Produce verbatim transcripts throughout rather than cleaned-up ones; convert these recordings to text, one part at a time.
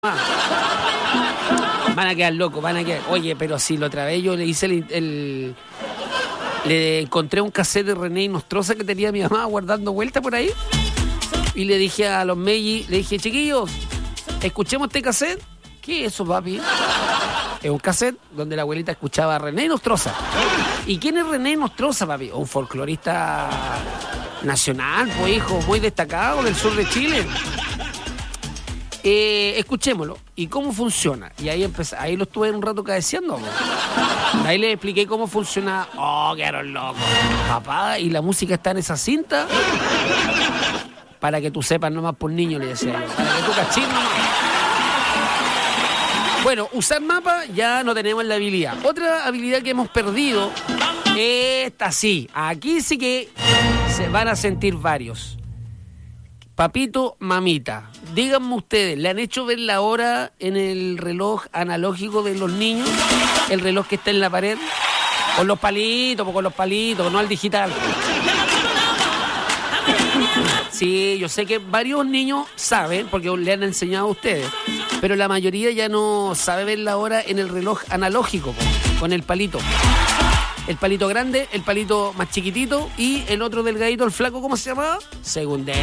Van a quedar locos, van a quedar. Oye, pero si la otra vez yo le hice el, el... Le encontré un cassette de René Nostroza que tenía mi mamá guardando vuelta por ahí. Y le dije a los Meiji, le dije, chiquillos, escuchemos este cassette. ¿Qué es eso, papi? Es un cassette donde la abuelita escuchaba a René Nostroza. ¿Y quién es René Nostroza, papi? Un folclorista nacional, pues hijo, muy destacado del sur de Chile. Eh, escuchémoslo. ¿Y cómo funciona? Y ahí empecé, ahí lo estuve un rato cabeceando. Ahí le expliqué cómo funciona. Oh, quedaron locos. Papá, ¿y la música está en esa cinta? Para que tú sepas nomás por niño, le decía yo. Para que tú cachis nomás. Bueno, usar mapa ya no tenemos la habilidad. Otra habilidad que hemos perdido, esta sí. Aquí sí que se van a sentir varios. Papito, mamita, díganme ustedes, ¿le han hecho ver la hora en el reloj analógico de los niños? El reloj que está en la pared. Con los palitos, con los palitos, no al digital. Sí, yo sé que varios niños saben, porque le han enseñado a ustedes, pero la mayoría ya no sabe ver la hora en el reloj analógico, con el palito. El palito grande, el palito más chiquitito y el otro delgadito, el flaco, ¿cómo se llamaba? Segundero.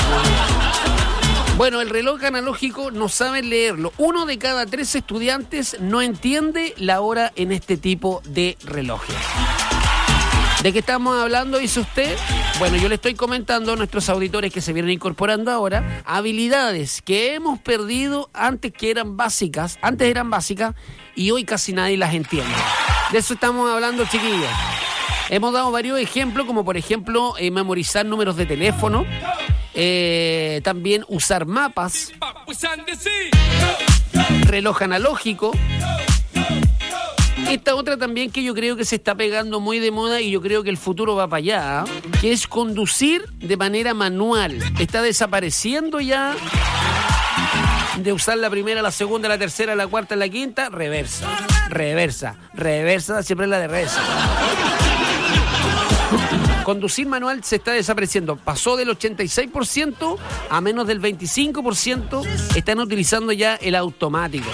Bueno, el reloj analógico no sabe leerlo. Uno de cada tres estudiantes no entiende la hora en este tipo de relojes. ¿De qué estamos hablando, dice usted? Bueno, yo le estoy comentando a nuestros auditores que se vienen incorporando ahora habilidades que hemos perdido antes que eran básicas, antes eran básicas y hoy casi nadie las entiende. De eso estamos hablando, chiquillos. Hemos dado varios ejemplos, como por ejemplo eh, memorizar números de teléfono, eh, también usar mapas, reloj analógico. Esta otra también que yo creo que se está pegando muy de moda y yo creo que el futuro va para allá, que es conducir de manera manual. Está desapareciendo ya de usar la primera, la segunda, la tercera, la cuarta, la quinta, reversa, reversa, reversa, siempre la de reversa. Conducir manual se está desapareciendo. Pasó del ochenta y seis por ciento a menos del veinticinco por ciento. Están utilizando ya el automático.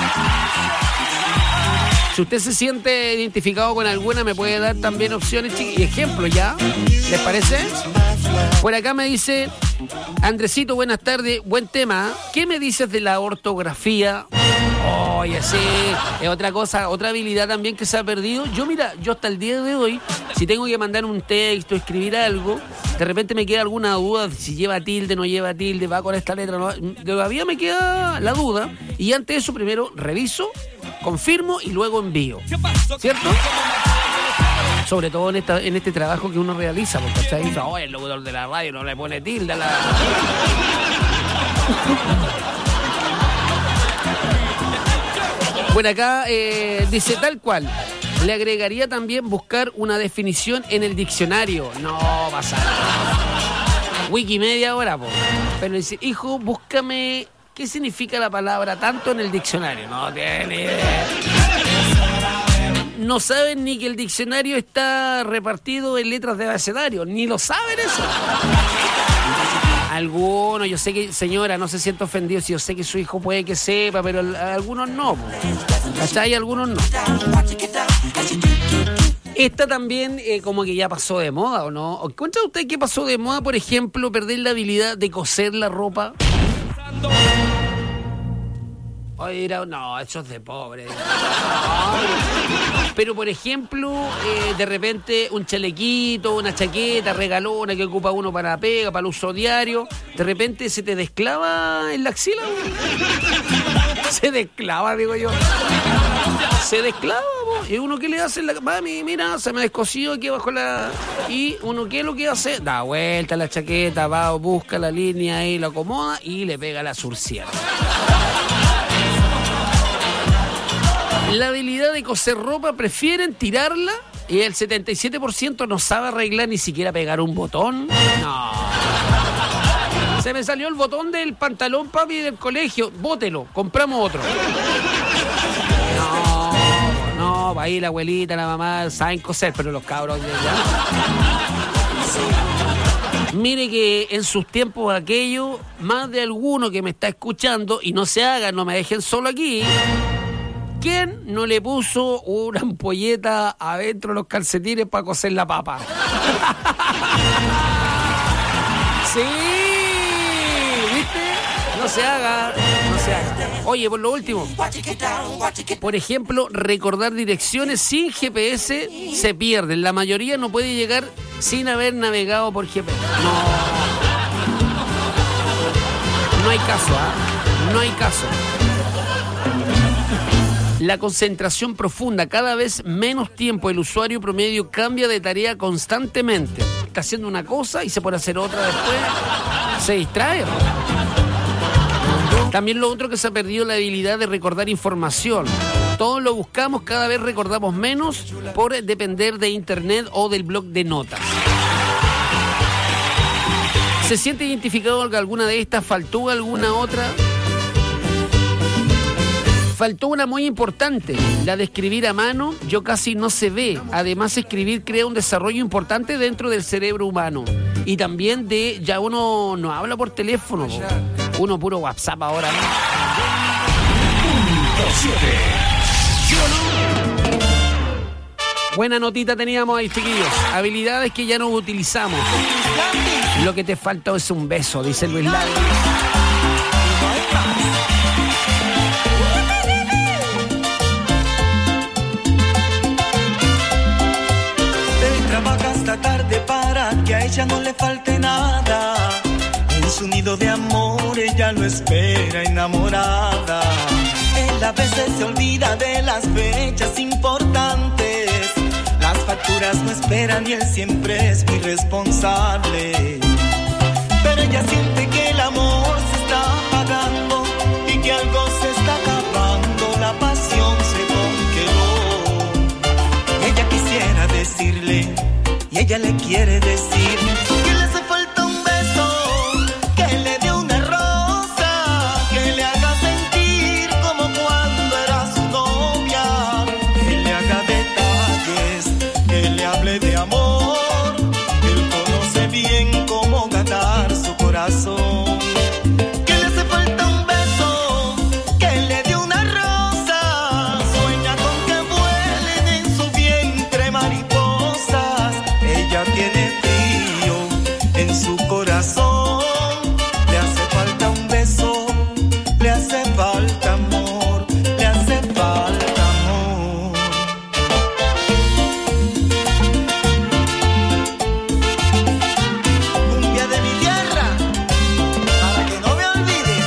Si usted se siente identificado con alguna, me puede dar también opciones y ejemplos, ¿ya? ¿Les parece? Por acá me dice Andresito, buenas tardes, buen tema. ¿Qué me dices de la ortografía? Oye, sí, es otra cosa, otra habilidad también que se ha perdido. Yo, mira, yo hasta el día de hoy, si tengo que mandar un texto, escribir algo, de repente me queda alguna duda si lleva tilde, no lleva tilde, va con esta letra, no, todavía me queda la duda. Y ante eso, primero reviso, confirmo y luego envío. ¿Cierto? Sobre todo en esta en este trabajo que uno realiza, porque ¿cachai? Dice, oh, el locutor de la radio no le pone tilde a la... Bueno, acá eh, dice tal cual. Le agregaría también buscar una definición en el diccionario. No pasa nada. Wikimedia ahora, po. Pero dice, hijo, búscame qué significa la palabra tanto en el diccionario. No tiene idea. No saben ni que el diccionario está repartido en letras de abecedario. Ni lo saben eso. Algunos, yo sé que, señora, no se sienta ofendido si yo sé que su hijo puede que sepa, pero algunos no. ¿Cachai? Algunos no. Esta también eh, como que ya pasó de moda, ¿o no? ¿Cuenta usted que pasó de moda, por ejemplo, perder la habilidad de coser la ropa? Oye, era, no, eso es de pobre. Pero, por ejemplo, eh, de repente un chalequito, una chaqueta regalona que ocupa uno para la pega, para el uso diario, de repente se te desclava en la axila. Se desclava, digo yo. Se desclava, po. ¿Y uno qué le hace? La... Mami, mira, se me descosió aquí abajo la... ¿Y uno qué es lo que hace? Da vuelta la chaqueta, va, busca la línea ahí, la acomoda y le pega la surciera. La habilidad de coser ropa prefieren tirarla y el setenta y siete por ciento no sabe arreglar ni siquiera pegar un botón. No. Se me salió el botón del pantalón, papi, del colegio. Bótelo, compramos otro. No, no, ahí la abuelita, la mamá saben coser, pero los cabros ya... Mire que en sus tiempos aquellos, más de alguno que me está escuchando, y no se hagan, no me dejen solo aquí, ¿quién no le puso una ampolleta adentro de los calcetines para cocer la papa? Sí, ¿viste? No se haga, no se haga. Oye, por lo último, por ejemplo, recordar direcciones sin G P S se pierden. La mayoría no puede llegar sin haber navegado por G P S. No. No hay caso, ¿ah? ¿eh? No hay caso. La concentración profunda, cada vez menos tiempo. El usuario promedio cambia de tarea constantemente. Está haciendo una cosa y se pone a hacer otra después. Se distrae. También lo otro que se ha perdido la habilidad de recordar información. Todos lo buscamos, cada vez recordamos menos por depender de internet o del blog de notas. ¿Se siente identificado con alguna de estas? ¿Faltó alguna otra? Faltó una muy importante, la de escribir a mano. Yo casi no se ve. Además, escribir crea un desarrollo importante dentro del cerebro humano. Y también de, ya uno no habla por teléfono, uno puro WhatsApp ahora, ¿no? Buena notita teníamos ahí, chiquillos. Habilidades que ya no utilizamos. Lo que te falta es un beso, dice Luis Lago. Tarde para que a ella no le falte nada. En su nido de amor ella lo espera enamorada. Él a veces se olvida de las fechas importantes. Las facturas no esperan y él siempre es muy responsable. Pero ella siente que el amor se está apagando y que algo se está acabando. La pasión se congeló. Ella quisiera decirle, y ella le quiere decir que le hace falta un beso, que le dé una rosa, que le haga sentir como cuando era su novia, que le haga detalles, que le hable de amor, que él conoce bien cómo ganar su corazón. Que le hace falta un beso, que le dé una rosa, sueña con que vuelen en su vientre mariposas. Ella tiene frío en su corazón, le hace falta un beso, le hace falta amor, le hace falta amor. Cumbia de mi tierra, para que no me olvides.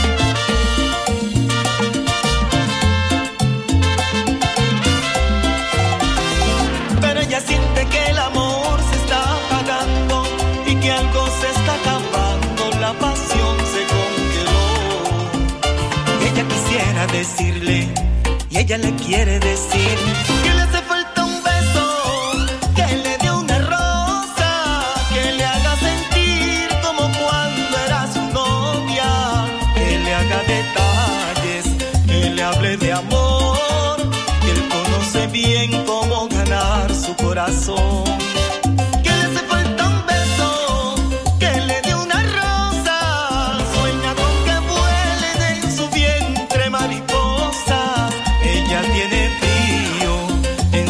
Pero ella siente que el amor se está apagando y que algo se está acabando, la pasión se congeló. Ella quisiera decirle, y ella le quiere decir, que le hace falta un beso, que le dé una rosa, que le haga sentir como cuando era su novia, que le haga detalles, que le hable de amor, que él conoce bien cómo ganar su corazón. Que le hace falta un beso, que le dé una rosa, sueña con que vuelen en su vientre mariposas. Ella tiene frío en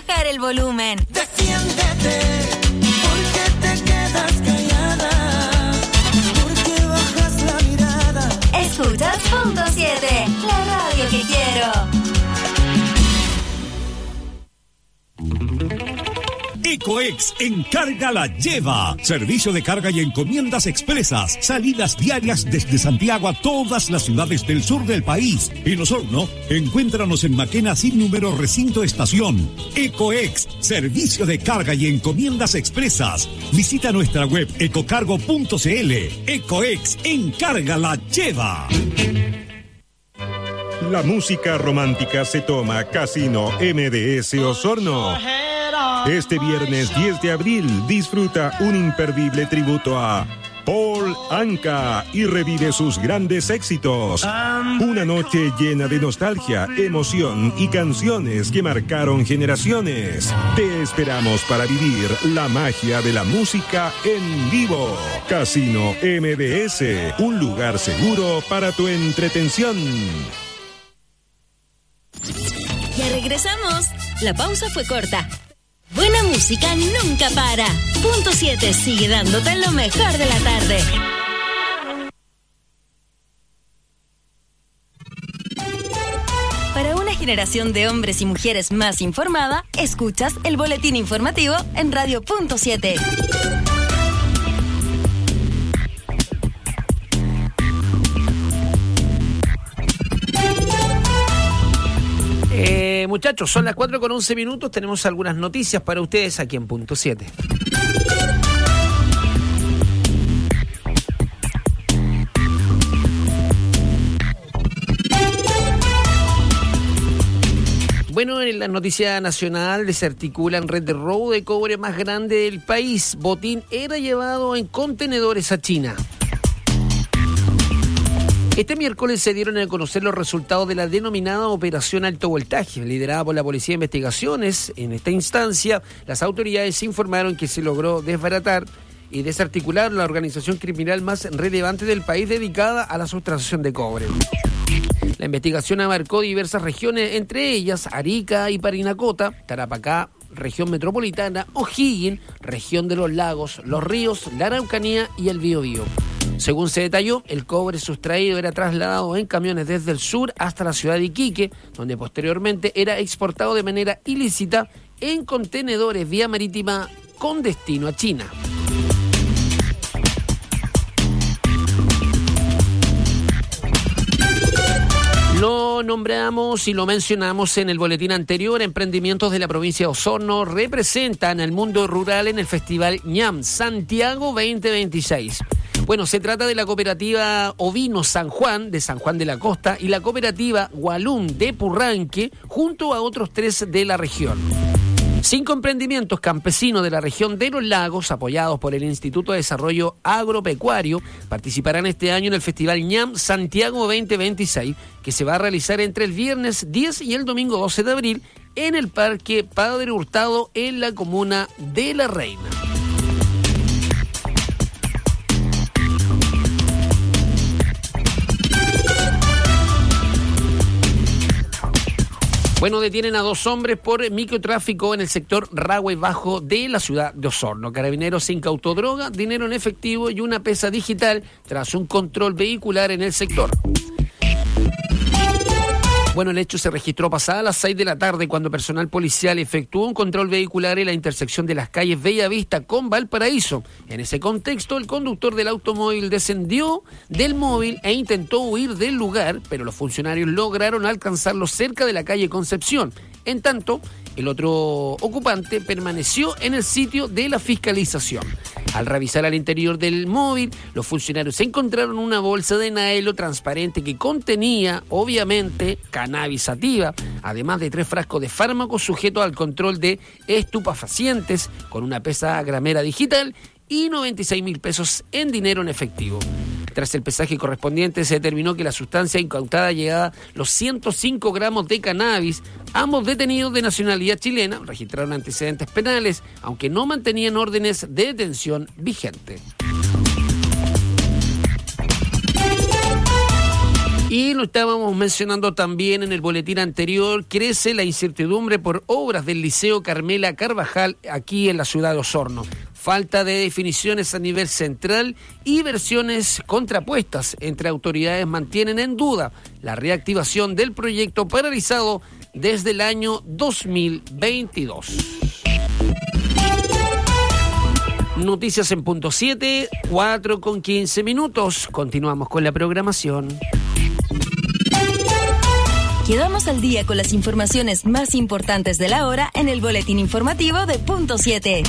bajar el volumen. Defiéndete, porque te quedas callada, porque bajas la mirada. Escuchas Punto siete, la radio que quiero. Ecoex Encarga la lleva. Servicio de carga y encomiendas expresas. Salidas diarias desde Santiago a todas las ciudades del sur del país. En Osorno, encuéntranos en Maquena sin número recinto estación. Ecoex, servicio de carga y encomiendas expresas. Visita nuestra web ecocargo punto cl. Ecoex Encarga la lleva. La música romántica se toma Casino M D S Osorno. Este viernes diez de abril disfruta un imperdible tributo a Paul Anka y revive sus grandes éxitos. Una noche llena de nostalgia, emoción y canciones que marcaron generaciones. Te esperamos para vivir la magia de la música en vivo. Casino M D S, un lugar seguro para tu entretención. Ya regresamos. La pausa fue corta. Buena música nunca para. Punto siete sigue dándote lo mejor de la tarde. Para una generación de hombres y mujeres más informada, escuchas el boletín informativo en Radio Punto siete. Eh, muchachos, son las cuatro con once minutos. Tenemos algunas noticias para ustedes aquí en Punto siete. Bueno, en la noticia nacional desarticulan red de robo de cobre más grande del país. Botín era llevado en contenedores a China. Este miércoles se dieron a conocer los resultados de la denominada Operación Alto Voltaje, liderada por la Policía de Investigaciones. En esta instancia, las autoridades informaron que se logró desbaratar y desarticular la organización criminal más relevante del país dedicada a la sustracción de cobre. La investigación abarcó diversas regiones, entre ellas Arica y Parinacota, Tarapacá, región metropolitana, O'Higgins, región de los lagos, los ríos, la Araucanía y el Biobío. Según se detalló, el cobre sustraído era trasladado en camiones desde el sur hasta la ciudad de Iquique, donde posteriormente era exportado de manera ilícita en contenedores vía marítima con destino a China. Lo nombramos y lo mencionamos en el boletín anterior. Emprendimientos de la provincia de Osorno representan al mundo rural en el Festival ñam Santiago veinte veintiséis. Bueno, se trata de la cooperativa Ovino San Juan, de San Juan de la Costa, y la cooperativa Gualún de Purranque, junto a otros tres de la región. Cinco emprendimientos campesinos de la región de los lagos, apoyados por el Instituto de Desarrollo Agropecuario, participarán este año en el Festival ñam Santiago veinte veintiséis, que se va a realizar entre el viernes diez y el domingo doce de abril en el Parque Padre Hurtado, en la comuna de La Reina. Bueno, detienen a dos hombres por microtráfico en el sector Rahue Bajo de la ciudad de Osorno. Carabineros incautó droga, dinero en efectivo y una pesa digital tras un control vehicular en el sector. Bueno, el hecho se registró pasada las seis de la tarde cuando personal policial efectuó un control vehicular en la intersección de las calles Bellavista con Valparaíso. En ese contexto, el conductor del automóvil descendió del móvil e intentó huir del lugar, pero los funcionarios lograron alcanzarlo cerca de la calle Concepción. En tanto, el otro ocupante permaneció en el sitio de la fiscalización. Al revisar al interior del móvil, los funcionarios encontraron una bolsa de nylon transparente que contenía, obviamente, cannabis sativa, además de tres frascos de fármacos sujetos al control de estupefacientes, con una pesa gramera digital y noventa y seis mil pesos en dinero en efectivo. Tras el pesaje correspondiente, se determinó que la sustancia incautada llegaba a los ciento cinco gramos de cannabis. Ambos detenidos de nacionalidad chilena registraron antecedentes penales, aunque no mantenían órdenes de detención vigentes. Y lo estábamos mencionando también en el boletín anterior, crece la incertidumbre por obras del Liceo Carmela Carvajal aquí en la ciudad de Osorno. Falta de definiciones a nivel central y versiones contrapuestas entre autoridades mantienen en duda la reactivación del proyecto paralizado desde el año dos mil veintidós. Noticias en punto siete, cuatro con quince minutos. Continuamos con la programación. Quedamos al día con las informaciones más importantes de la hora en el boletín informativo de punto siete.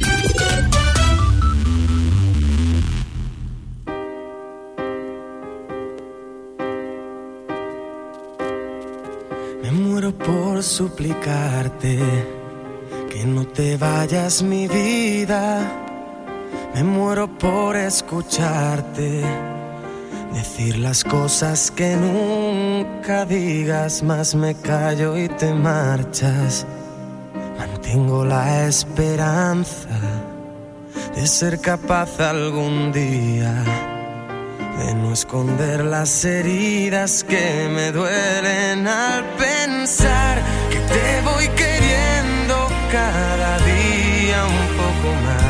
Me muero por suplicarte que no te vayas, mi vida. Me muero por escucharte decir las cosas que nunca digas, más me callo y te marchas. Mantengo la esperanza de ser capaz algún día de no esconder las heridas que me duelen al pensar que te voy queriendo cada día un poco más.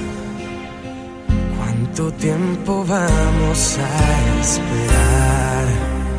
¿Cuánto tiempo vamos a esperar?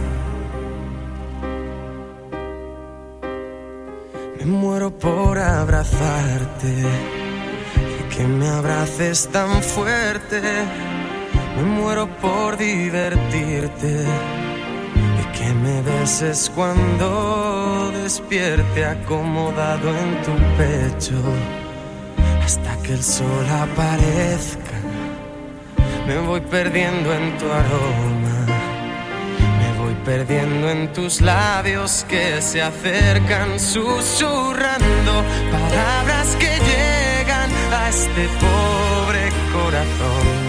Me muero por abrazarte y que me abraces tan fuerte. Me muero por divertirte y que me beses cuando despierte acomodado en tu pecho hasta que el sol aparezca. Me voy perdiendo en tu aroma, me voy perdiendo en tus labios que se acercan susurrando palabras que llegan a este pobre corazón.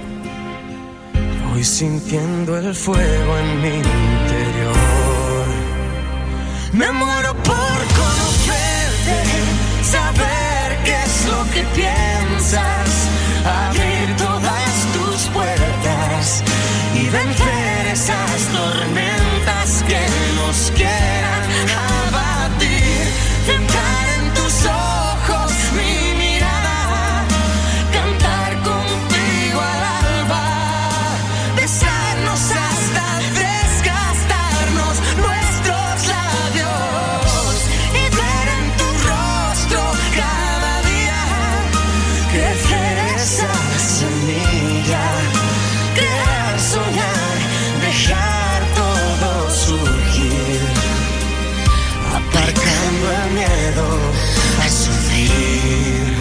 Voy sintiendo el fuego en mi interior. Me muero por conocerte, saber qué es lo que piensas, abrir todas tus puertas y vencer esas tormentas que nos quieran abatir. Entrar en tus ojos mi mirada, cantar contigo al alba, besarnos hasta desgastarnos nuestros labios y ver en tu rostro cada día crecer esa semilla, crear, soñar, dejar todo surgir, aparcando el miedo a sufrir.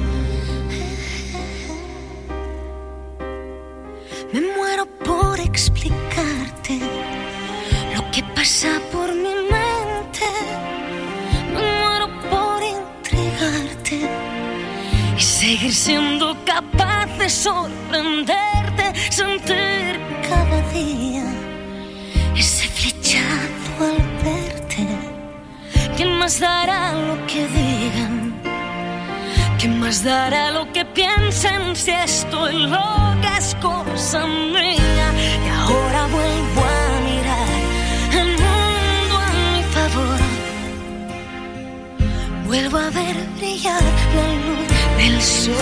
Me muero por explicarte lo que pasa por mi mente. Me muero por intrigarte y seguir siendo capaz de sorprenderte, sentir cada día ese flechazo al verte. ¿Quién más dará lo que digan? ¿Quién más dará lo que piensen si estoy loca es cosa mía? Y ahora vuelvo a mirar el mundo a mi favor. Vuelvo a ver brillar la luz del sol.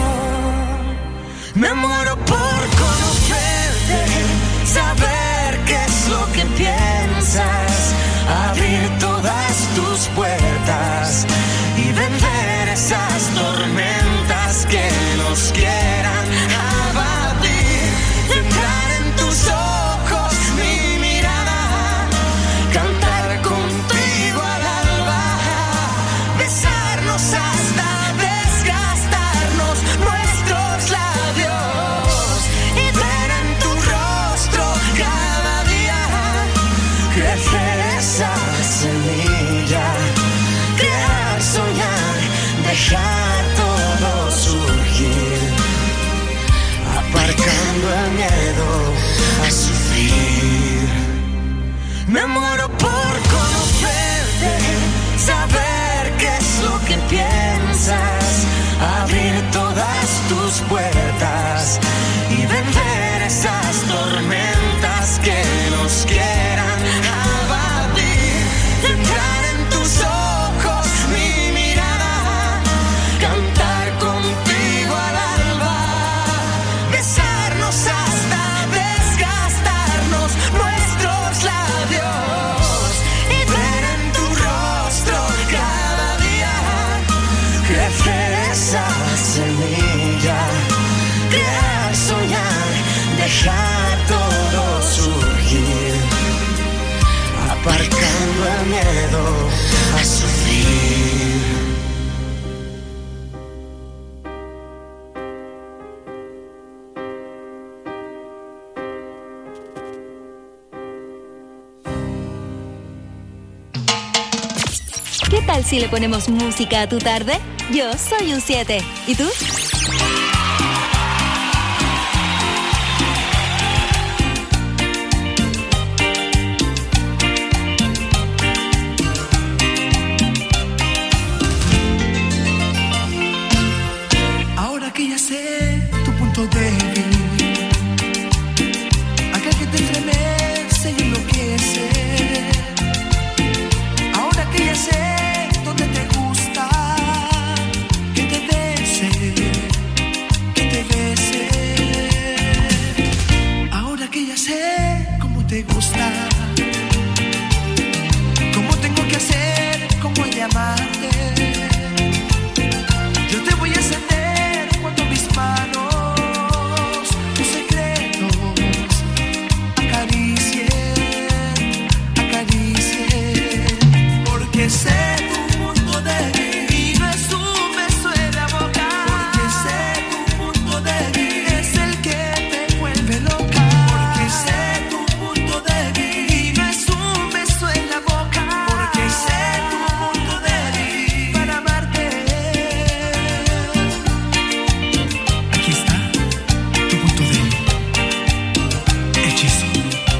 Me muero por conocerte, saber qué es lo que piensas, abrir todas tus puertas y vencer esas tormentas que nos quieran abatir. Entrar en tus ojos mi mirada, cantar contigo al alba, besarnos hasta desgastarnos nuestros labios y ver en tu rostro cada día crecer esa semilla, crear, soñar, dejar todo surgir, aparcando el miedo a sufrir. Me muero por conocerte, saber qué es lo que piensas, abrir todas tus puertas y vencer esas tormentas que nos quieren tal si le ponemos música a tu tarde? Yo soy un siete. ¿Y tú? Ahora que ya sé tu punto débil, aquel que te estremece y enloquece. Ahora que ya sé dónde te gusta que te bese, que te bese. Ahora que ya sé cómo te gusta, cómo tengo que hacer, cómo he de amarte. Yo te voy a encender cuando mis manos tus secretos acaricien, acaricien. Porque sé tu punto débil y no es un beso en la boca. Porque sé tu punto débil es el que te vuelve loca. Porque sé tu punto débil y no es un beso en la boca. Porque sé tu punto débil para amarte. Aquí está tu punto débil. Hechizo.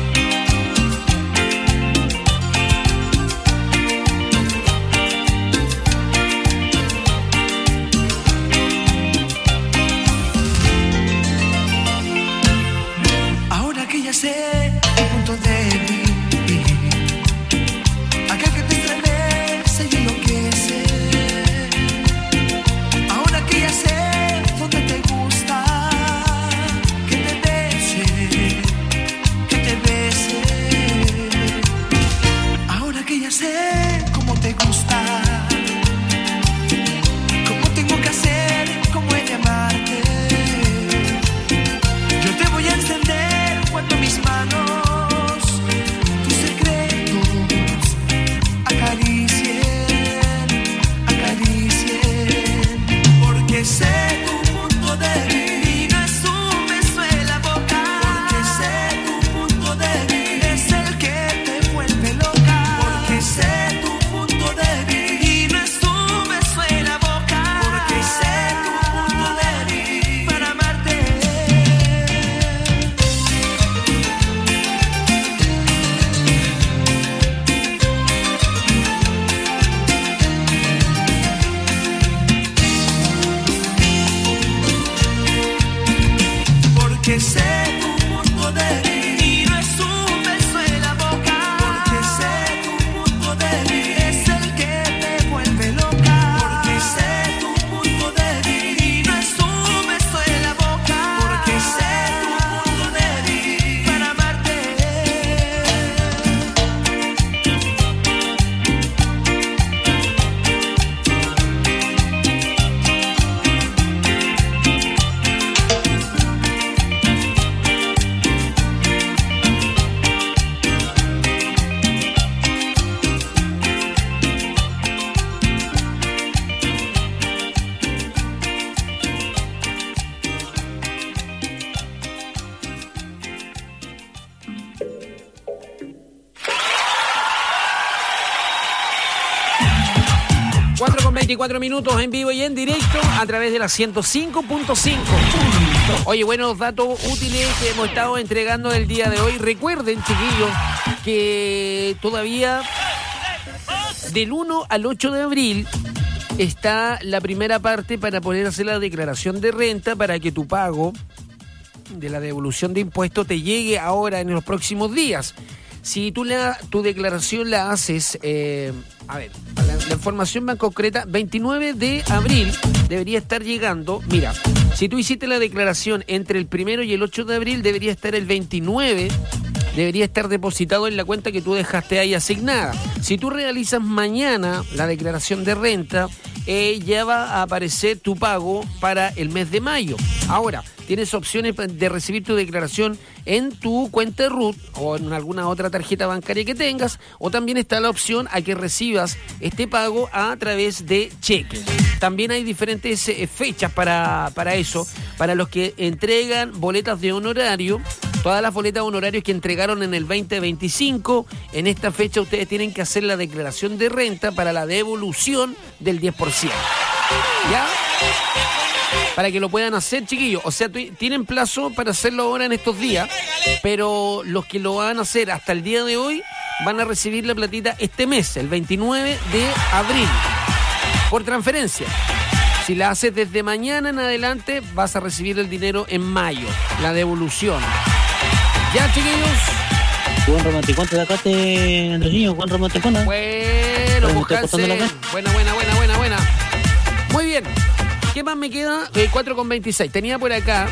Ahora que ya sé tu punto débil, aquel que te estremece y enloquece. Ahora que ya sé dónde te gusta que te bese, que te bese. Ahora que ya sé cómo te gusta, cómo tengo que hacer, cómo he de amarte. Yo te voy a encender cuando mis manos tus secretos acaricien, acaricien. Porque sé tu punto débil y no es un beso en la boca. Porque sé tu punto débil es el que te vuelve loca. Porque sé tu punto débil y no es un beso en la boca. Porque sé tu punto débil para amarte. Porque sé tu punto débil y no es un beso en la boca. Porque sé tu punto débil es el que te vuelve loca. Porque sé tu punto débil y no es un beso en la boca. Porque sé tu punto débil para amarte. cuatro con veinticuatro minutos en vivo y en directo a través de la ciento cinco punto cinco. Oye, buenos datos útiles que hemos estado entregando el día de hoy. Recuerden, chiquillos, que todavía del uno al ocho de abril está la primera parte para poder hacer la declaración de renta para que tu pago de la devolución de impuestos te llegue ahora en los próximos días. Si tú la, tu declaración la haces, eh, a ver, la, la información más concreta, veintinueve de abril debería estar llegando. Mira, si tú hiciste la declaración entre el primero y el ocho de abril, debería estar el veintinueve, debería estar depositado en la cuenta que tú dejaste ahí asignada. Si tú realizas mañana la declaración de renta, eh, ya va a aparecer tu pago para el mes de mayo. Ahora, tienes opciones de recibir tu declaración en tu cuenta R U T o en alguna otra tarjeta bancaria que tengas, o también está la opción a que recibas este pago a través de cheque. También hay diferentes eh, fechas para, para eso, para los que entregan boletas de honorario. Todas las boletas de honorarios que entregaron en el veinte veinticinco, en esta fecha ustedes tienen que hacer la declaración de renta para la devolución del diez por ciento. ¿Ya? Para que lo puedan hacer, chiquillos. O sea, t- tienen plazo para hacerlo ahora en estos días, pero los que lo van a hacer hasta el día de hoy van a recibir la platita este mes, el veintinueve de abril, por transferencia. Si la haces desde mañana en adelante, vas a recibir el dinero en mayo, la devolución. ¿Ya, chiquillos? Buen romanticón, te sacaste, Andresinho, buen romanticón. Bueno, pues, buena, buena, buena, buena, buena. Muy bien. ¿Qué más me queda? Eh, cuatro con veintiséis. Tenía por acá...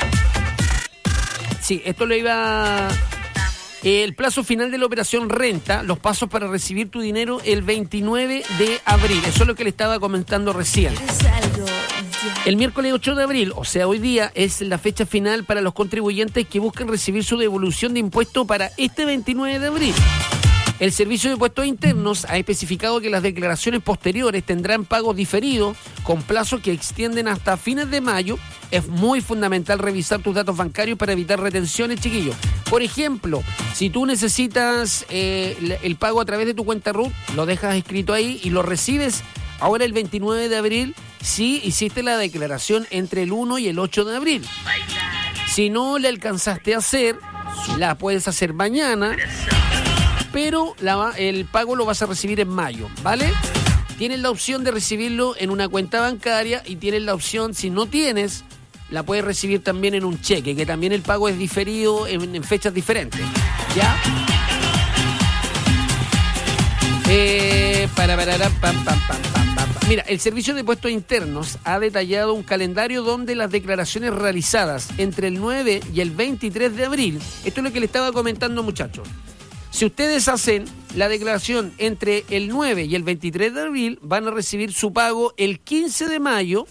Sí, esto lo iba... El plazo final de la operación renta, los pasos para recibir tu dinero el veintinueve de abril. Eso es lo que le estaba comentando recién. El miércoles ocho de abril, o sea, hoy día, es la fecha final para los contribuyentes que buscan recibir su devolución de impuesto para este veintinueve de abril. El Servicio de Impuestos Internos ha especificado que las declaraciones posteriores tendrán pagos diferidos con plazos que extienden hasta fines de mayo. Es muy fundamental revisar tus datos bancarios para evitar retenciones, chiquillos. Por ejemplo, si tú necesitas eh, el pago a través de tu cuenta R U T, lo dejas escrito ahí y lo recibes ahora el veintinueve de abril si hiciste la declaración entre el uno y el ocho de abril. Si no la alcanzaste a hacer, la puedes hacer mañana, pero la, el pago lo vas a recibir en mayo, ¿vale? Tienes la opción de recibirlo en una cuenta bancaria y tienes la opción, si no tienes, la puedes recibir también en un cheque, que también el pago es diferido en, en fechas diferentes, ¿ya? Eh, para, para, para, pam, pam, pam, pam, pam. Mira, el Servicio de Impuestos Internos ha detallado un calendario donde las declaraciones realizadas entre el nueve y el veintitrés de abril, esto es lo que le estaba comentando, muchachos. Si ustedes hacen la declaración entre el nueve y el veintitrés de abril, van a recibir su pago el quince de mayo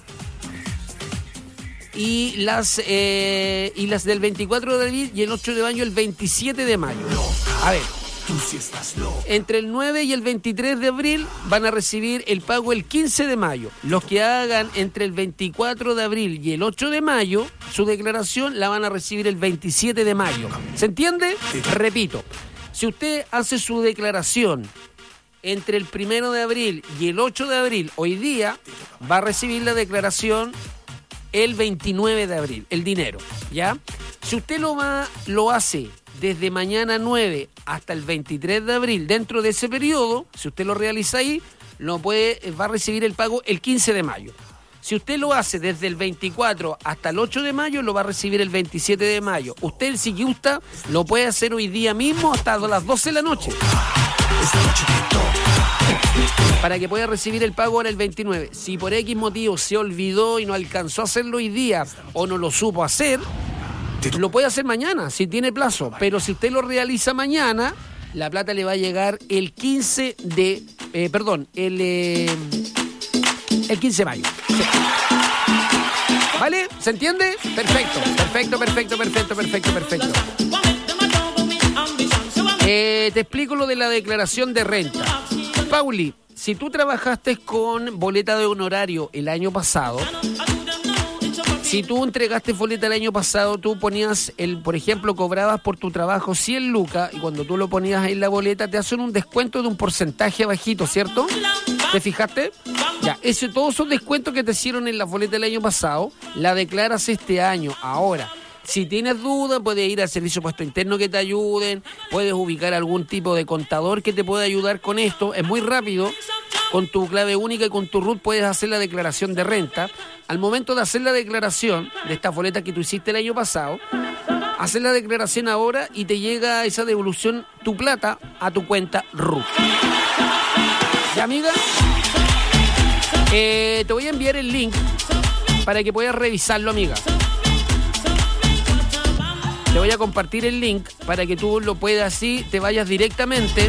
y las eh, y las del veinticuatro de abril y el ocho de mayo el veintisiete de mayo. A ver, entre el nueve y el veintitrés de abril van a recibir el pago el quince de mayo. Los que hagan entre el veinticuatro de abril y el ocho de mayo, su declaración la van a recibir el veintisiete de mayo. ¿Se entiende? Repito. Si usted hace su declaración entre el primero de abril y el ocho de abril, hoy día, va a recibir la declaración el veintinueve de abril, el dinero, ¿ya? Si usted lo va, lo hace desde mañana nueve hasta el veintitrés de abril, dentro de ese periodo, si usted lo realiza ahí, lo puede, va a recibir el pago el quince de mayo. Si usted lo hace desde el veinticuatro hasta el ocho de mayo, lo va a recibir el veintisiete de mayo. Usted, si gusta, lo puede hacer hoy día mismo hasta las doce de la noche. Para que pueda recibir el pago ahora el veintinueve. Si por X motivo se olvidó y no alcanzó a hacerlo hoy día o no lo supo hacer, lo puede hacer mañana, si tiene plazo. Pero si usted lo realiza mañana, la plata le va a llegar el quince de... Eh, perdón, el... Eh, el quince de mayo. Sí. ¿Vale? ¿Se entiende? Perfecto, perfecto, perfecto, perfecto, perfecto, perfecto. Eh, te explico lo de la declaración de renta. Pauli, si tú trabajaste con boleta de honorario el año pasado, si tú entregaste boleta el año pasado, tú ponías, el, por ejemplo, cobrabas por tu trabajo cien lucas y cuando tú lo ponías ahí en la boleta te hacen un descuento de un porcentaje bajito, ¿cierto? ¿Te fijaste? Ya, ese, todos esos descuentos que te hicieron en la boleta del año pasado, la declaras este año. Ahora, si tienes dudas, puedes ir al Servicio de Impuestos Internos que te ayuden, puedes ubicar algún tipo de contador que te pueda ayudar con esto. Es muy rápido. Con tu clave única y con tu R U T puedes hacer la declaración de renta. Al momento de hacer la declaración de estas boletas que tú hiciste el año pasado, haces la declaración ahora y te llega esa devolución, tu plata, a tu cuenta R U T. ¿Ya, amiga? Eh, te voy a enviar el link para que puedas revisarlo, amiga. Te voy a compartir el link para que tú lo puedas así, te vayas directamente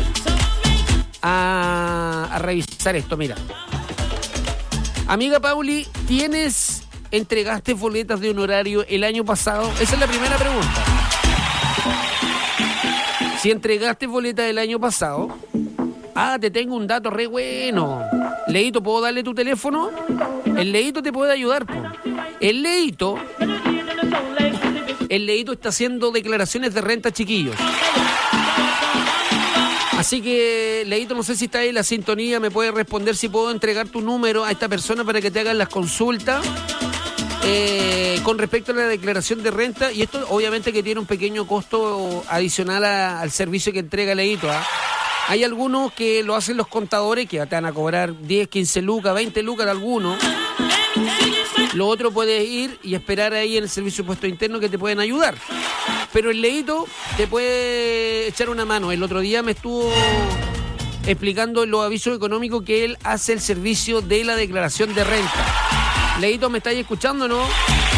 a, a revisar esto, mira. Amiga Pauli, ¿tienes, entregaste boletas de honorario el año pasado? Esa es la primera pregunta. Si entregaste boletas del año pasado, ah, te tengo un dato re bueno. Leito, ¿puedo darle tu teléfono? El Leito te puede ayudar, po. El Leito el Leito está haciendo declaraciones de renta, chiquillos. Así que, Leito, no sé si está ahí en la sintonía, me puede responder si puedo entregar tu número a esta persona para que te hagan las consultas eh, con respecto a la declaración de renta. Y esto obviamente que tiene un pequeño costo adicional a, al servicio que entrega Leito, ¿eh? Hay algunos que lo hacen los contadores, que te van a cobrar diez, quince lucas, veinte lucas de algunos. Lo otro puedes ir y esperar ahí en el servicio de puesto interno que te pueden ayudar. Pero el Leito te puede echar una mano. El otro día me estuvo explicando en los avisos económicos que él hace el servicio de la declaración de renta. Leito, ¿me estáis escuchando, no?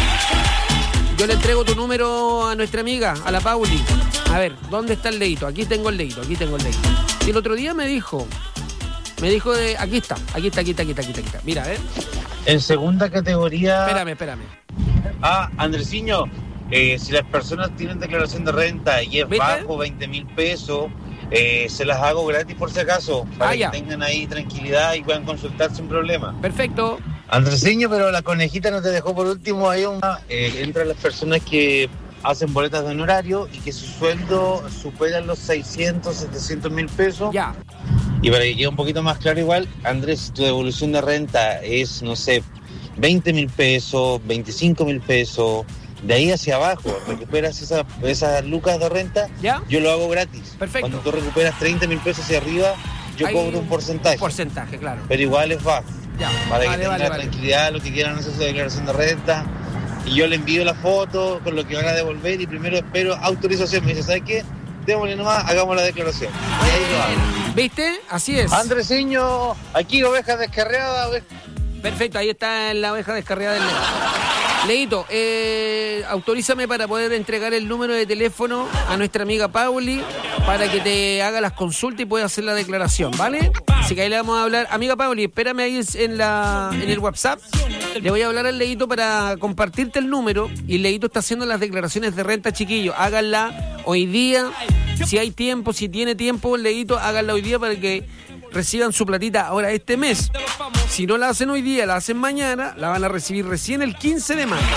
Yo le entrego tu número a nuestra amiga, a la Pauli. A ver, ¿dónde está el Leito? Aquí tengo el Leito, aquí tengo el Leito. Y el otro día me dijo, me dijo de, aquí está, aquí está, aquí está, aquí está, aquí está, aquí está. Mira, a ver. En segunda categoría... Espérame, espérame. Ah, Andresiño, eh, si las personas tienen declaración de renta y es ¿viste? bajo veinte mil pesos, eh, se las hago gratis por si acaso, para Ah, que ya. tengan ahí tranquilidad y puedan consultar sin problema. Perfecto. Andresiño, pero la conejita no te dejó por último, hay una... Eh, entran las personas que hacen boletas de honorario y que su sueldo supera los seiscientos, setecientos mil pesos. Ya. Y para que quede un poquito más claro igual, Andrés, si tu devolución de renta es, no sé, veinte mil pesos, veinticinco mil pesos, de ahí hacia abajo, recuperas esa, esas lucas de renta, ¿ya? Yo lo hago gratis. Perfecto. Cuando tú recuperas treinta mil pesos hacia arriba, yo Hay cobro un porcentaje. Un porcentaje, claro. Pero igual es bajo. Ya. Para que Vale, tengan vale, vale. tranquilidad, lo que quieran hacer su declaración de renta. Y yo le envío la foto con lo que van a devolver y primero espero autorización. Me dice, ¿sabes qué? Démosle nomás, hagamos la declaración. Y ahí lo hago. ¿Viste? Así es. Andresiño, aquí ovejas descarriadas. Oveja... Perfecto, ahí está la oveja descarriada del Leito. Leito, eh, autorízame para poder entregar el número de teléfono a nuestra amiga Pauli para que te haga las consultas y pueda hacer la declaración, ¿vale? Así que ahí le vamos a hablar. Amiga Pauli, espérame ahí en, la, en el WhatsApp. Le voy a hablar al Leito para compartirte el número. Y el Leito está haciendo las declaraciones de renta, chiquillos. Háganla hoy día. Si hay tiempo, si tiene tiempo, el Leito, háganla hoy día para que reciban su platita ahora este mes. Si no la hacen hoy día, la hacen mañana, la van a recibir recién el quince de mayo.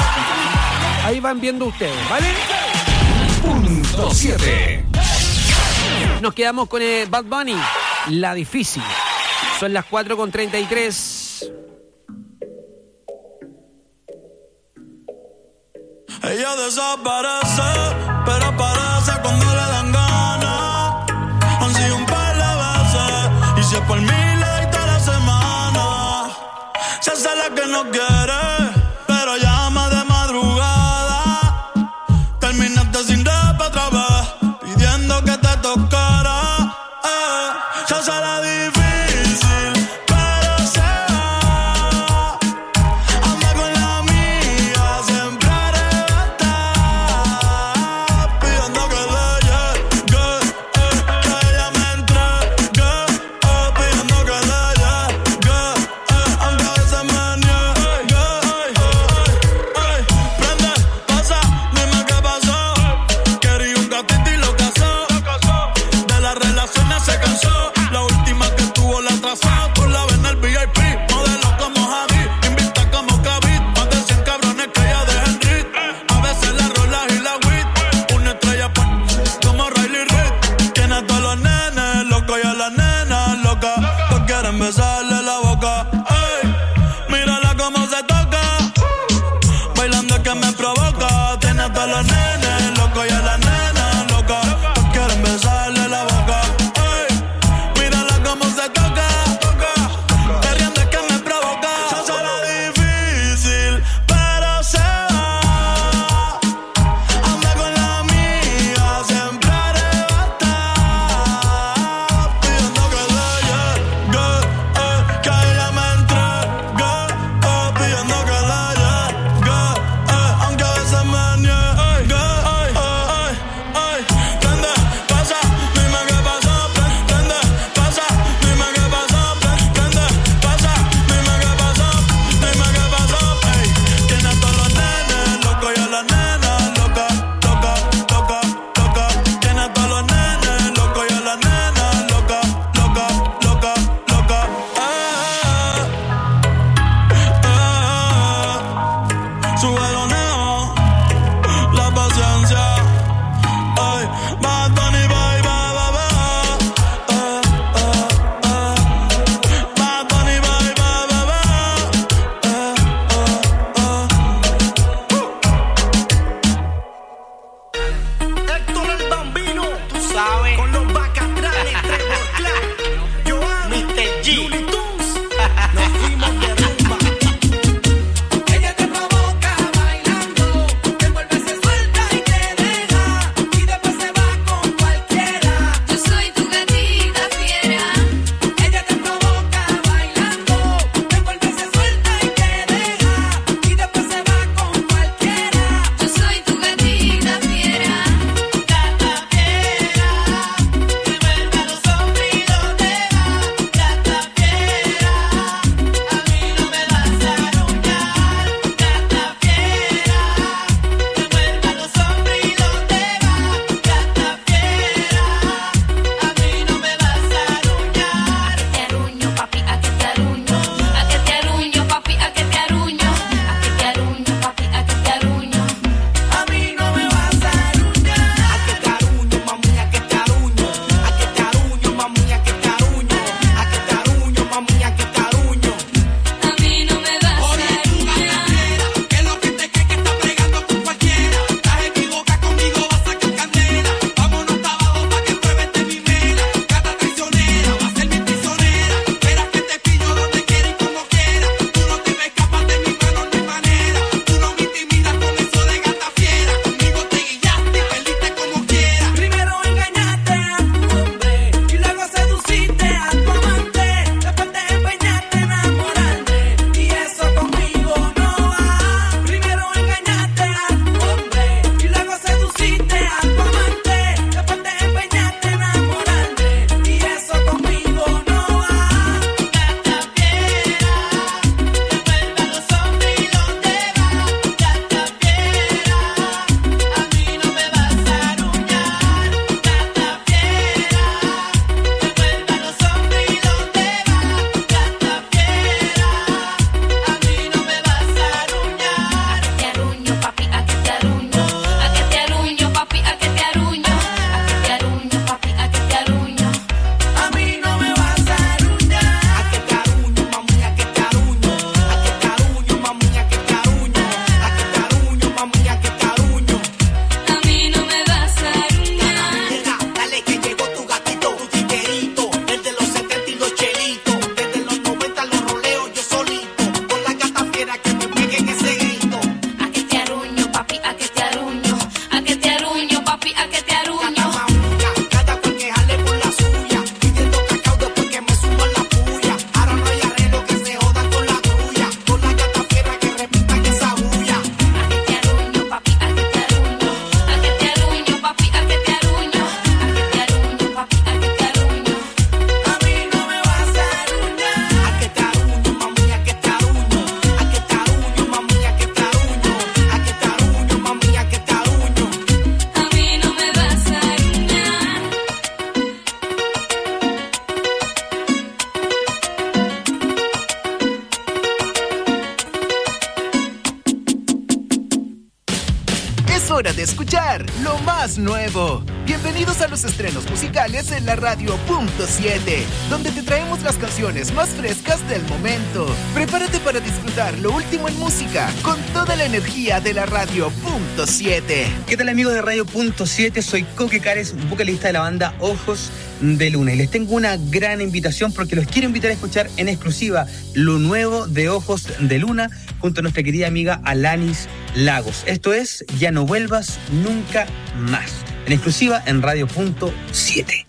Ahí van viendo ustedes, ¿vale? Punto siete. Nos quedamos con el Bad Bunny, La Difícil. Son las cuatro con treinta y tres. Ella desaparece, pero aparece cuando le dan ganas. Han sido un par de veces, y si es por mí le doy toda la semana. Se hace la que no quiere, pero llama de madrugada. Terminaste sin rap otra vez, pidiendo que te tocara. Eh, se hace la difícil, pero se va. Anda con la mía, siempre arrebata, pidiendo que le llegue, eh, que ella me entregue, eh, pidiendo que le llegue, eh, aunque a veces me niegue, eh, eh, eh. Prende, pasa, dime qué pasó. Quería un gatito y lo casó. De las relaciones se cansó. La última que tuvo la atrasó. Tú la ves en el V I P, modelo como Javi, invita como Kavit. Más de cien cabrones que ella deja en rit. A veces la rola y la wit. Una estrella pa- como Riley Reid. Tiene a todos los nenes locos y a las nenas locas. Todos quieren besarle la boca. Ey, mírala cómo se toca. Bailando es que me provoca. Tiene a todos los nenes locos y a las nenas locas. Todos quieren besarle la boca. Ey, mírala cómo se toca. Perreando es que me provoca. Se hace la difícil, pero se va. Anda con la mía, siempre arrebata, pidiendo que le llegue, eh, que ella me entregue, eh, pidiendo que le llegue, eh, aunque a veces me niegue, Es hora de escuchar lo más nuevo. Bienvenidos a los estrenos musicales en la Radio Punto siete, donde te traemos las canciones más frescas del momento. Prepárate para disfrutar lo último en música con toda la energía de la Radio Punto siete. ¿Qué tal, amigos de Radio Punto siete? Soy Coque Cares, vocalista de la banda Ojos de Luna, y les tengo una gran invitación porque los quiero invitar a escuchar en exclusiva lo nuevo de Ojos de Luna junto a nuestra querida amiga Alanis Lagos. Esto es Ya no vuelvas nunca más, en exclusiva en Radio Punto siete.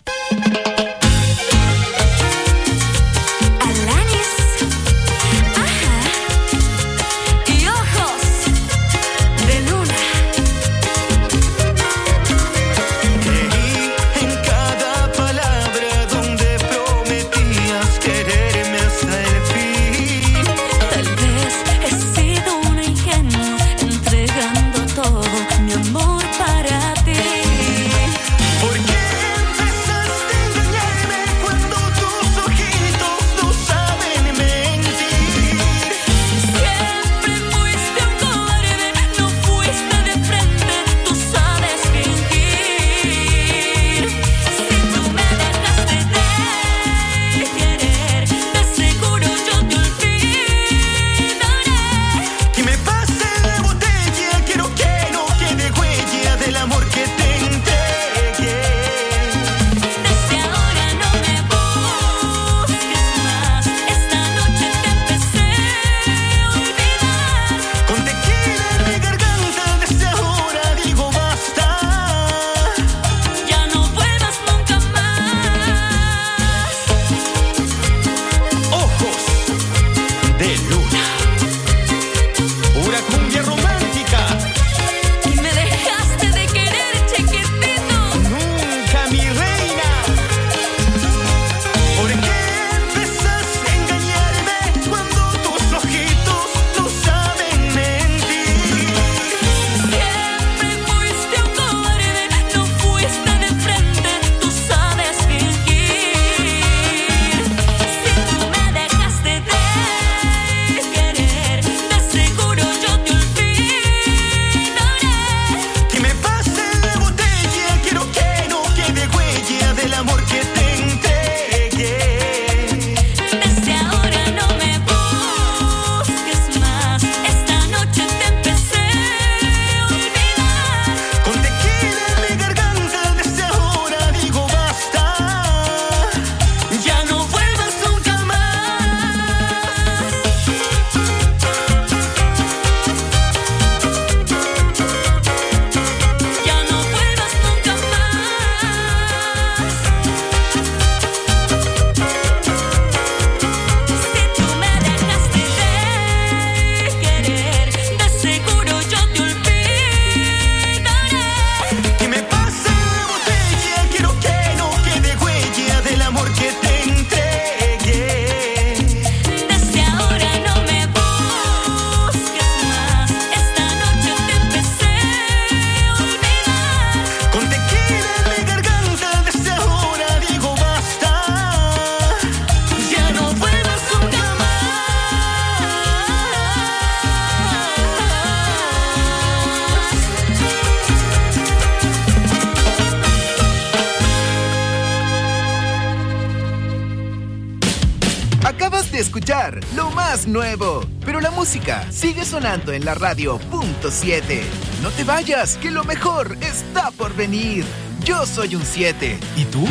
Escuchar lo más nuevo, pero la música sigue sonando en la Radio Punto siete. No te vayas, que lo mejor está por venir. Yo soy un siete. ¿Y tú?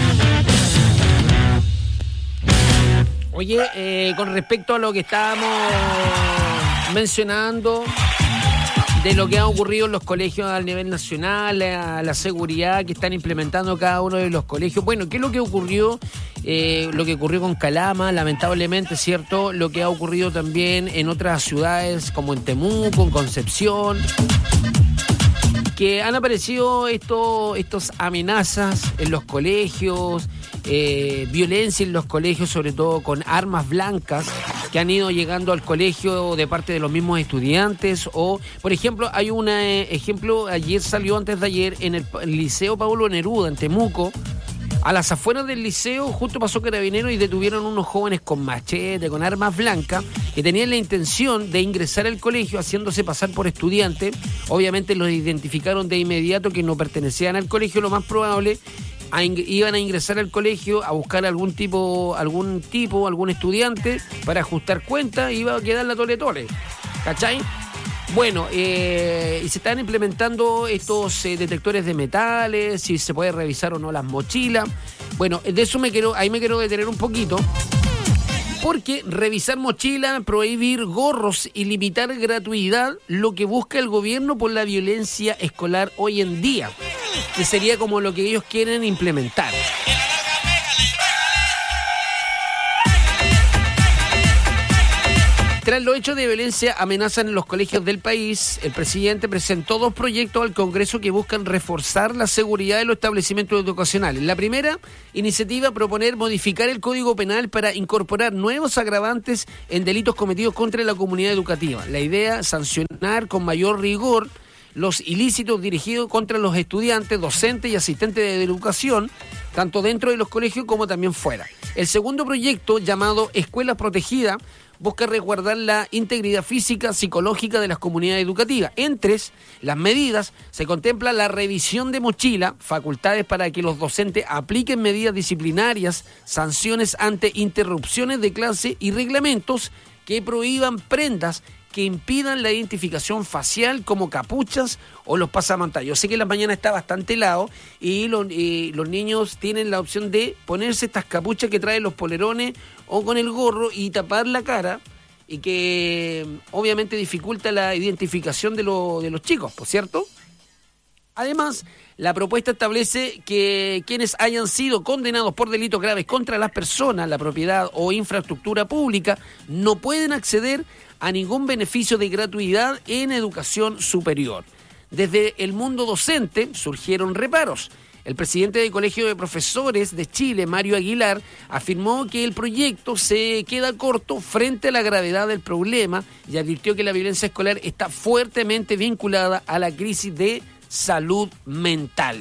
Oye, eh, con respecto a lo que estábamos mencionando de lo que ha ocurrido en los colegios a nivel nacional, a la seguridad que están implementando cada uno de los colegios. Bueno, ¿qué es lo que ocurrió? Eh, lo que ocurrió con Calama, lamentablemente, ¿cierto? Lo que ha ocurrido también en otras ciudades como en Temuco, en Concepción, que han aparecido estos, estos amenazas en los colegios, eh, violencia en los colegios, sobre todo con armas blancas que han ido llegando al colegio de parte de los mismos estudiantes. O, por ejemplo, hay un eh, ejemplo, ayer salió, antes de ayer, en el, el Liceo Pablo Neruda, en Temuco, A las afueras del liceo justo pasó Carabineros y detuvieron unos jóvenes con machete, con armas blancas, que tenían la intención de ingresar al colegio haciéndose pasar por estudiantes. Obviamente los identificaron de inmediato que no pertenecían al colegio, lo más probable. A ing- iban a ingresar al colegio a buscar algún tipo, algún tipo, algún estudiante para ajustar cuentas y iba a quedar la tole tole. ¿Cachai? Bueno, eh, y se están implementando estos eh, detectores de metales, si se puede revisar o no las mochilas. Bueno, de eso me quiero, ahí me quiero detener un poquito. Porque revisar mochila, prohibir gorros y limitar gratuidad, lo que busca el gobierno por la violencia escolar hoy en día, que sería como lo que ellos quieren implementar. Tras los hechos de violencia amenazan en los colegios del país, el presidente presentó dos proyectos al Congreso que buscan reforzar la seguridad de los establecimientos educacionales. La primera iniciativa, proponer modificar el Código Penal para incorporar nuevos agravantes en delitos cometidos contra la comunidad educativa. La idea, sancionar con mayor rigor los ilícitos dirigidos contra los estudiantes, docentes y asistentes de educación, tanto dentro de los colegios como también fuera. El segundo proyecto, llamado Escuelas Protegidas, busca resguardar la integridad física, psicológica de las comunidades educativas. Entre las medidas se contempla la revisión de mochila, facultades para que los docentes apliquen medidas disciplinarias, sanciones ante interrupciones de clase y reglamentos que prohíban prendas que impidan la identificación facial como capuchas o los pasamontañas. Yo sé que en la mañana está bastante helado y los, y los niños tienen la opción de ponerse estas capuchas que traen los polerones o con el gorro y tapar la cara, y que obviamente dificulta la identificación de, lo, de los chicos, ¿por cierto? Además, la propuesta establece que quienes hayan sido condenados por delitos graves contra las personas, la propiedad o infraestructura pública no pueden acceder a ningún beneficio de gratuidad en educación superior. Desde el mundo docente surgieron reparos. El presidente del Colegio de Profesores de Chile, Mario Aguilar, afirmó que el proyecto se queda corto frente a la gravedad del problema y advirtió que la violencia escolar está fuertemente vinculada a la crisis de salud mental.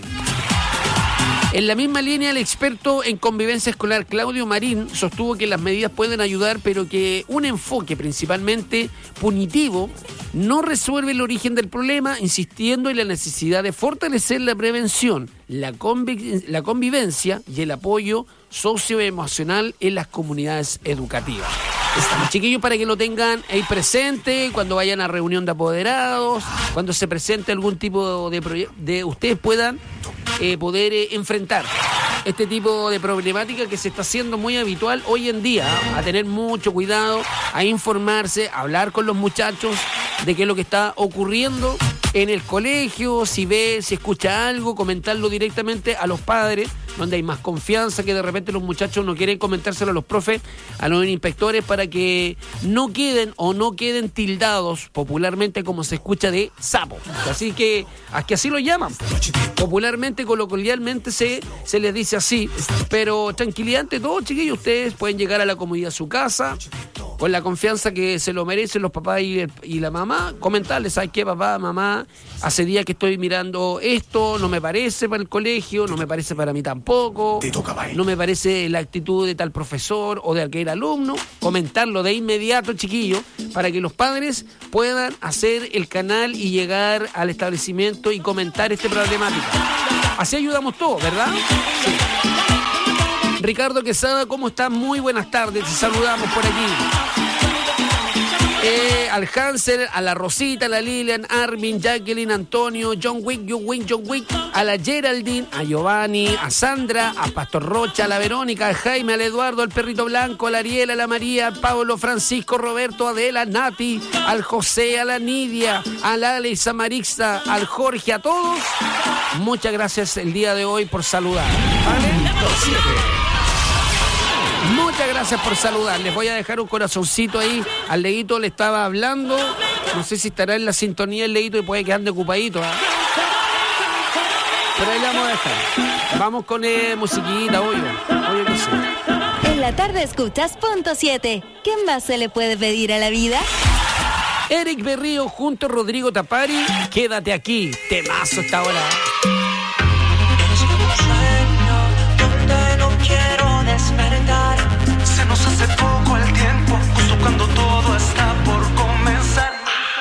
En la misma línea, el experto en convivencia escolar Claudio Marín sostuvo que las medidas pueden ayudar, pero que un enfoque principalmente punitivo no resuelve el origen del problema, insistiendo en la necesidad de fortalecer la prevención, la, convi- la convivencia y el apoyo socioemocional en las comunidades educativas. Estamos, chiquillos, para que lo tengan ahí presente cuando vayan a reunión de apoderados, cuando se presente algún tipo de proyecto, de ustedes puedan eh, poder eh, enfrentar este tipo de problemática que se está haciendo muy habitual hoy en día, ¿eh? A tener mucho cuidado, a informarse, a hablar con los muchachos de qué es lo que está ocurriendo en el colegio, si ve, si escucha algo, comentarlo directamente a los padres, donde hay más confianza, que de repente los muchachos no quieren comentárselo a los profes, a los inspectores, para que no queden o no queden tildados popularmente, como se escucha, de sapo. Así que, que así lo llaman. Popularmente, coloquialmente se, se les dice así, pero tranquilidad ante todo, chiquillos, ustedes pueden llegar a la comodidad de su casa, con la confianza que se lo merecen los papás y, el, y la mamá, comentarles, ¿sabes qué, papá, mamá? Hace días que estoy mirando esto, no me parece para el colegio, no me parece para mí tampoco, no me parece la actitud de tal profesor o de aquel alumno. Comentarlo de inmediato, chiquillos, para que los padres puedan hacer el canal y llegar al establecimiento y comentar esta problemática. Así ayudamos todos, ¿verdad? Sí. Ricardo Quesada, ¿cómo estás? Muy buenas tardes, te saludamos por aquí. Eh, al Hansel, a la Rosita, a la Lilian, Armin, Jacqueline, Antonio, John Wick, John Wick, John Wick, a la Geraldine, a Giovanni, a Sandra, a Pastor Rocha, a la Verónica, al Jaime, al Eduardo, al Perrito Blanco, a la Ariela, a la María, al Pablo, Francisco, Roberto, Adela, Nati, al José, a la Nidia, a la Alex, a Marixa, al Jorge, a todos. Muchas gracias el día de hoy por saludar. ¿Vale? Muchas gracias por saludar. Les voy a dejar un corazoncito ahí. Al Leguito le estaba hablando. No sé si estará en la sintonía el Leguito y puede que ande ocupadito, ¿eh? Pero ahí le vamos a dejar. Vamos con eh, musiquita, obvio. Obvio que sí. En la tarde escuchas Punto siete. ¿Qué más se le puede pedir a la vida? Eric Berrío junto a Rodrigo Tapari. Quédate aquí. Temazo esta hora. Donde despertar. Se nos hace poco el tiempo, justo cuando todo está por comenzar.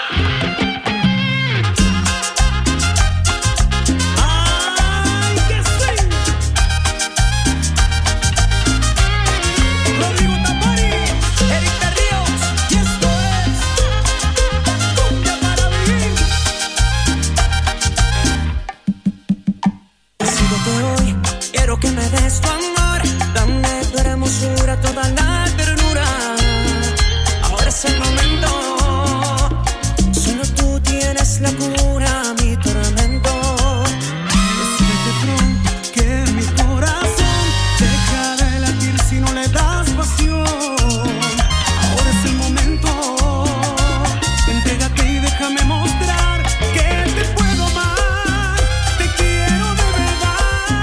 Que me des tu amor, dame tu hermosura, toda la ternura. Ahora es el momento, solo tú tienes la cura, mi tormento. Decídete pronto que mi corazón deja de latir si no le das pasión. Ahora es el momento, entrégate y déjame mostrar que te puedo amar, te quiero de verdad.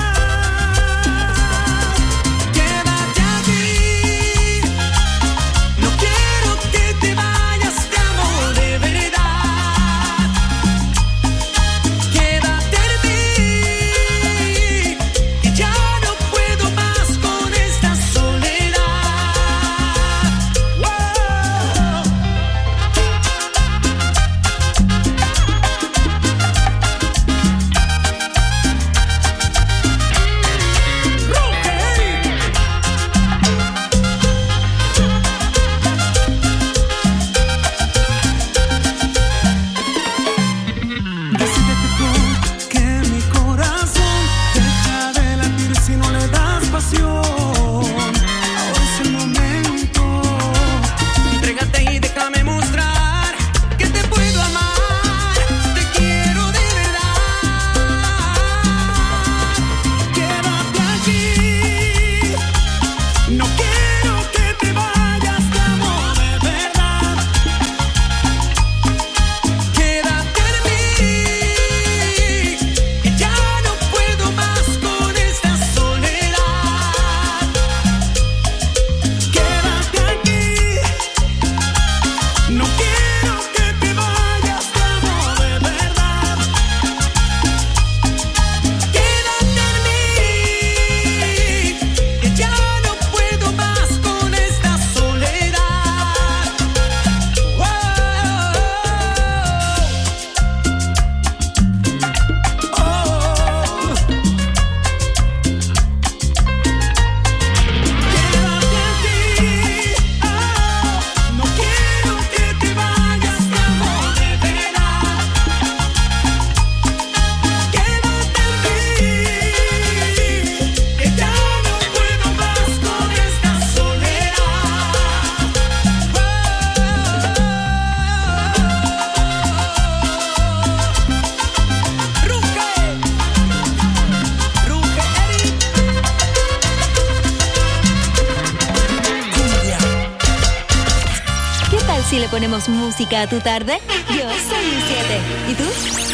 Si le ponemos música a tu tarde, yo soy un siete. ¿Y tú?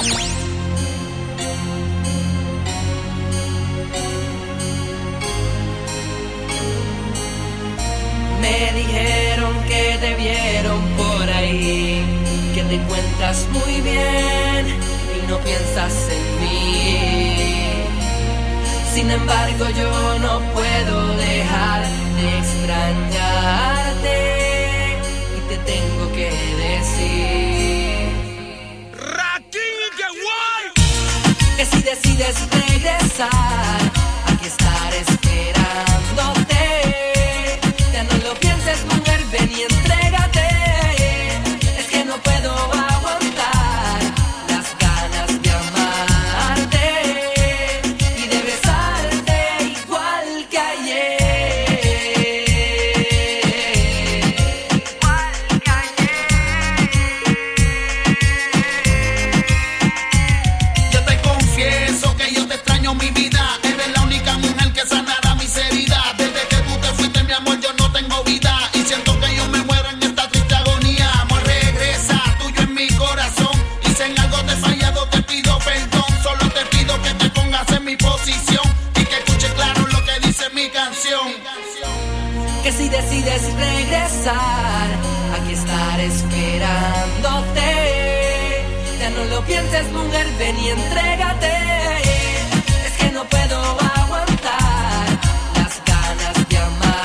Me dijeron que te vieron por ahí, que te encuentras muy bien y no piensas en mí. Sin embargo, yo no puedo dejar de extrañarte. Te tengo que decir que si decides regresar, aquí estaré esperándote. Ya no lo pienses, mujer, ven y entrégate. Es que no puedo aguantar las ganas de amarte y de besarte igual que ayer. Que si decides regresar, aquí estaré esperándote. Ya no lo pienses, mujer, ven y entrégate. Es que no puedo aguantar las ganas de amar.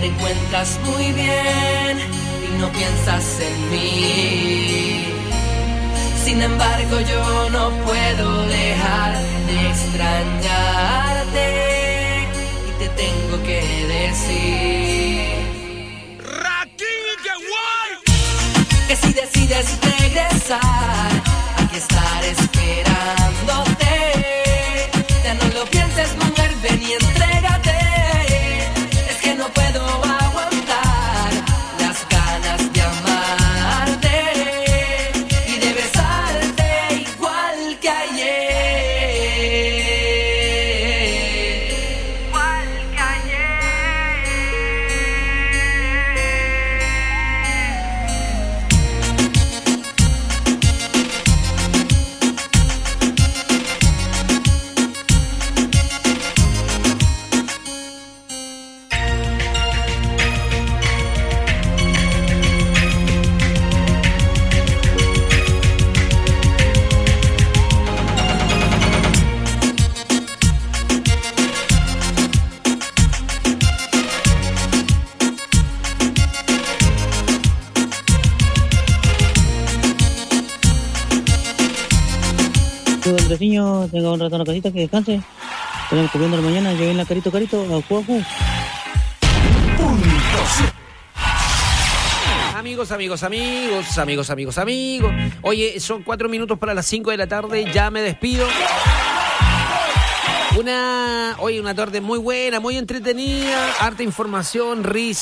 te encuentras muy bien y no piensas en mí. Sin embargo yo no puedo dejar de extrañarte y te tengo que decir que si decides regresar, aquí estaré esperándote. Ya no lo pienses, mujer, ven y entrégate. Es que no puedo aguantar las ganas de amarte y de besarte igual que ayer. Igual que Andresiño, tenga un rato en la casita, que descanse. Tenemos comiendo la mañana, lleven la carito, carito, a juego. Amigos, amigos, amigos, amigos, amigos, amigos. Oye, son cuatro minutos para las cinco de la tarde, ya me despido. Una, oye, una tarde muy buena, muy entretenida, harta información, risa.